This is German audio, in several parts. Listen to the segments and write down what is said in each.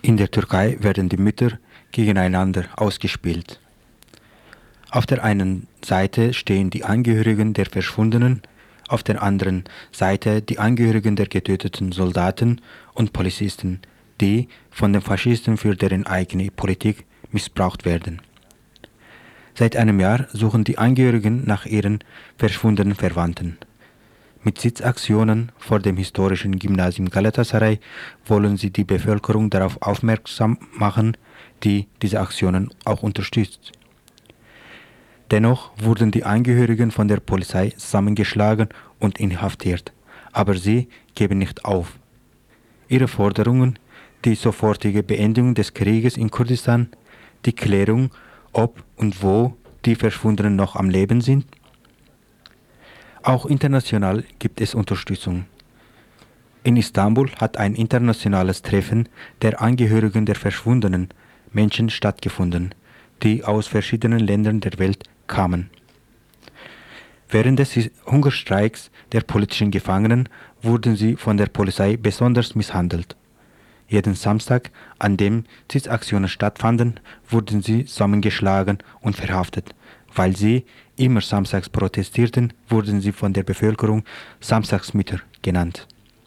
In der Türkei werden die Mütter gegeneinander ausgespielt. Auf der einen Seite stehen die Angehörigen der Verschwundenen, auf der anderen Seite die Angehörigen der getöteten Soldaten und Polizisten, die von den Faschisten für deren eigene Politik missbraucht werden. Seit einem Jahr suchen die Angehörigen nach ihren verschwundenen Verwandten. Mit Sitzaktionen vor dem historischen Gymnasium Galatasaray wollen sie die Bevölkerung darauf aufmerksam machen, die diese Aktionen auch unterstützt. Dennoch wurden die Angehörigen von der Polizei zusammengeschlagen und inhaftiert, aber sie geben nicht auf. Ihre Forderungen, die sofortige Beendigung des Krieges in Kurdistan, die Klärung, ob und wo die Verschwundenen noch am Leben sind. Auch international gibt es Unterstützung. In Istanbul hat ein internationales Treffen der Angehörigen der verschwundenen Menschen stattgefunden, die aus verschiedenen Ländern der Welt kamen. Während des Hungerstreiks der politischen Gefangenen wurden sie von der Polizei besonders misshandelt. Jeden Samstag, an dem Sitzaktionen stattfanden, wurden sie zusammengeschlagen und verhaftet. Weil sie immer samstags protestierten, wurden sie von der Bevölkerung Samstagsmütter genannt.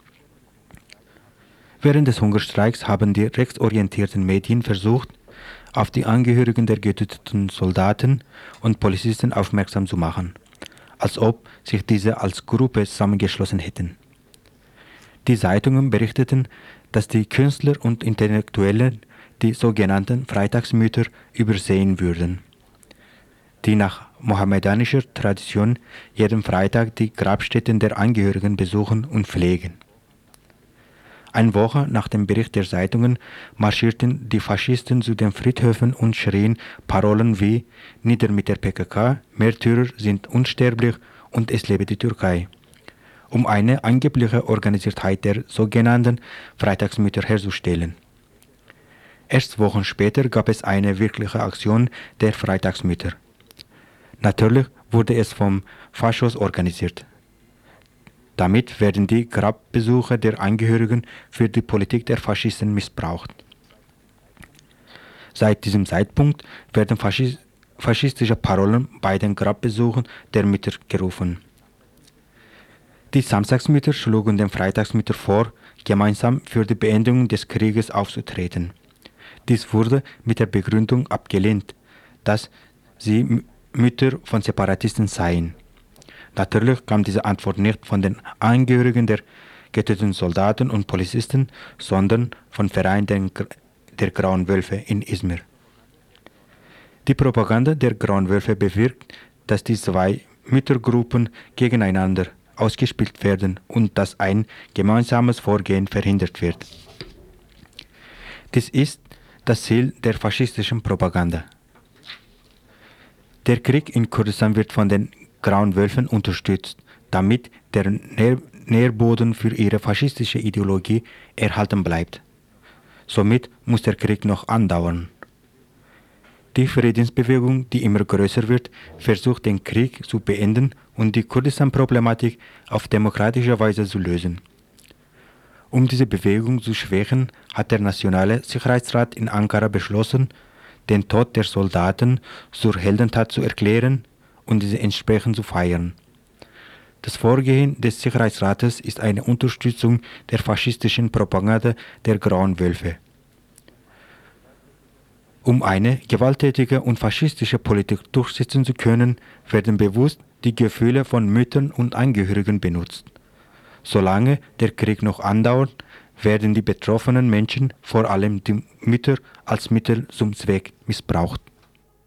Während des Hungerstreiks haben die rechtsorientierten Medien versucht, auf die Angehörigen der getöteten Soldaten und Polizisten aufmerksam zu machen, als ob sich diese als Gruppe zusammengeschlossen hätten. Die Zeitungen berichteten, dass die Künstler und Intellektuellen die sogenannten Freitagsmütter übersehen würden, die nach mohammedanischer Tradition jeden Freitag die Grabstätten der Angehörigen besuchen und pflegen. Eine Woche nach dem Bericht der Zeitungen marschierten die Faschisten zu den Friedhöfen und schrien Parolen wie „Nieder mit der PKK, Märtyrer sind unsterblich und es lebe die Türkei“, um eine angebliche Organisiertheit der sogenannten Freitagsmütter herzustellen. Erst Wochen später gab es eine wirkliche Aktion der Freitagsmütter. Natürlich wurde es vom Faschos organisiert. Damit werden die Grabbesuche der Angehörigen für die Politik der Faschisten missbraucht. Seit diesem Zeitpunkt werden faschistische Parolen bei den Grabbesuchen der Mütter gerufen. Die Samstagsmütter schlugen den Freitagsmüttern vor, gemeinsam für die Beendigung des Krieges aufzutreten. Dies wurde mit der Begründung abgelehnt, dass sie Mütter von Separatisten seien. Natürlich kam diese Antwort nicht von den Angehörigen der getöteten Soldaten und Polizisten, sondern vom Verein der Grauen Wölfe in Izmir. Die Propaganda der Grauen Wölfe bewirkt, dass die zwei Müttergruppen gegeneinander ausgespielt werden und dass ein gemeinsames Vorgehen verhindert wird. Dies ist das Ziel der faschistischen Propaganda. Der Krieg in Kurdistan wird von den Grauen Wölfen unterstützt, damit der Nährboden für ihre faschistische Ideologie erhalten bleibt. Somit muss der Krieg noch andauern. Die Friedensbewegung, die immer größer wird, versucht den Krieg zu beenden und die Kurdistan-Problematik auf demokratische Weise zu lösen. Um diese Bewegung zu schwächen, hat der Nationale Sicherheitsrat in Ankara beschlossen, den Tod der Soldaten zur Heldentat zu erklären und diese entsprechend zu feiern. Das Vorgehen des Sicherheitsrates ist eine Unterstützung der faschistischen Propaganda der Grauen Wölfe. Um eine gewalttätige und faschistische Politik durchsetzen zu können, werden bewusst die Gefühle von Müttern und Angehörigen benutzt. Solange der Krieg noch andauert, werden die betroffenen Menschen, vor allem die Mütter, als Mittel zum Zweck missbraucht.